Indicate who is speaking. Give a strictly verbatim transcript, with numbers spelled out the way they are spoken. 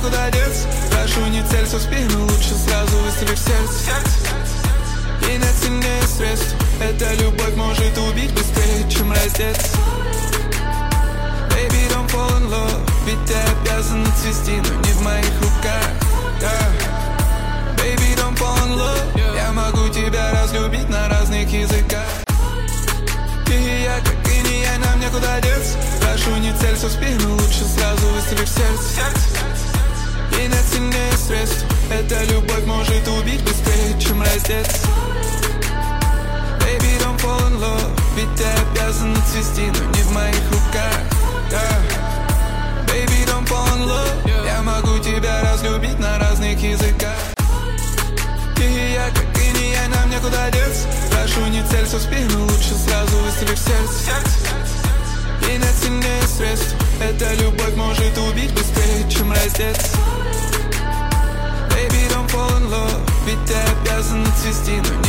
Speaker 1: некуда деться. Прошу, не целься в спину, лучше сразу выстрели в сердце. И нет сильнее средств. Эта любовь может убить быстрее, чем раздеться. Baby, don't fall in love. Ведь ты обязана цвести, но не в моих руках, yeah. Baby, don't fall in love. Я могу тебя разлюбить на разных языках. Ты и я, как и не я, нам некуда деться. Прошу, не целься в спину, лучше сразу выстрели в сердце. И нет сильнее средств. Эта любовь может убить быстрее, чем раздеться. Baby, don't fall in love. Ведь ты обязана цвести, но не в моих руках, yeah. Baby, don't fall in love. Я могу тебя разлюбить на разных языках. Ты и я, как и не я, нам некуда деться. Прошу, не целься в спину, лучше сразу выстрели в сердце. И нет сильнее средств. Эта любовь может убить быстрее, чем раздеться. Baby, don't fall in love. Ведь ты обязана цвести, но